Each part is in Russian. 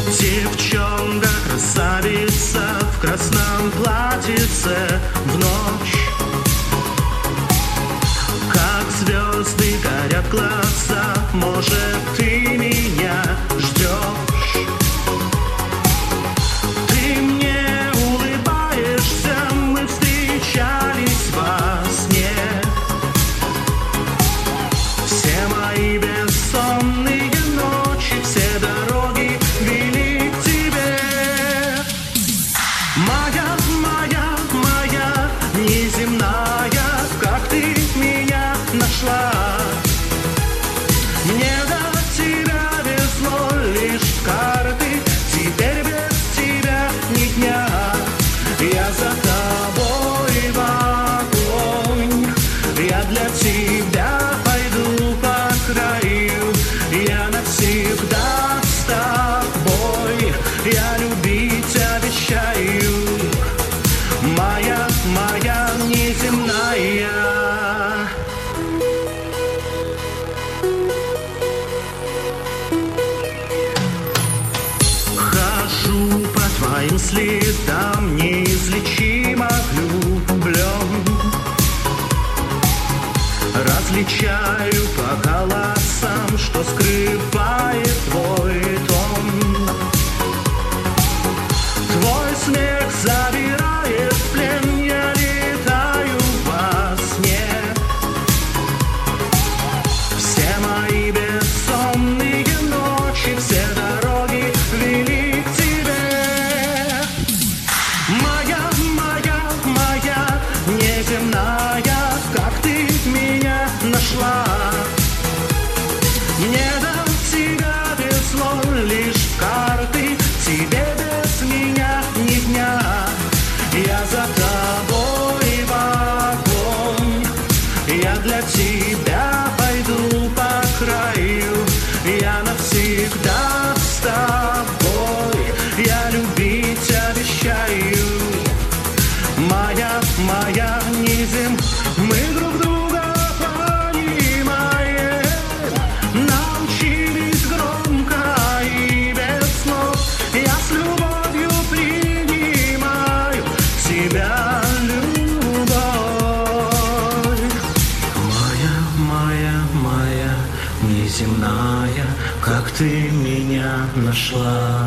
Девчонка, красавица в красном платьице в ночь. Как звезды горят глаза, может, ты меня ждешь. Ты мне улыбаешься, мы встречались во сне. Все мои бессонные ночи, все дороги вели к тебе. Моя, моя, моя, неземная, как ты меня нашла. Мне до тебя везло лишь в карты, теперь без тебя ни дня. Я за тобой в огонь, я для тебя пойду по краю. Я навсегда с тобой, я любить обещаю. Моя, моя неземная. Хожу по твоим следам, неизлечимо влюблен. Различаю по голосам, что скрывает твой тон. Твой смех забирает в плен, я летаю во сне. Все мои бессонные ночи, все дороги вели к тебе. Моя, моя, моя, неземная, как ты меня нашла. Мне до тебя везло лишь в карты, тебе без меня ни дня. Я за тобой в огонь, я для тебя пойду по краю. Я навсегда с тобой, я любить обещаю. Моя, моя незем, мы друг друга понимаем, научились громко и без слов. Я с любовью принимаю тебя, любовь. Моя, моя, моя неземная, как ты меня нашла.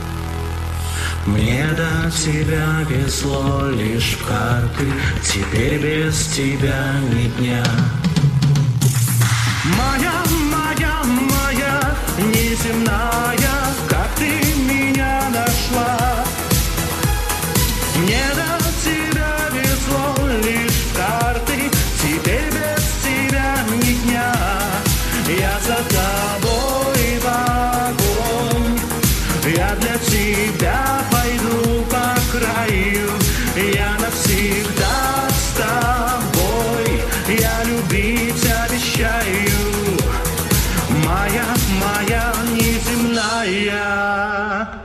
Мне до тебя везло лишь в карты, теперь без тебя ни дня. Моя, моя, моя неземная, как ты меня нашла. Мне до тебя везло лишь в карты, теперь без тебя ни дня. Я за тобой в огонь, я для тебя пойду по краю. Я навсегда с тобой, я любить обещаю. Моя, моя неземная.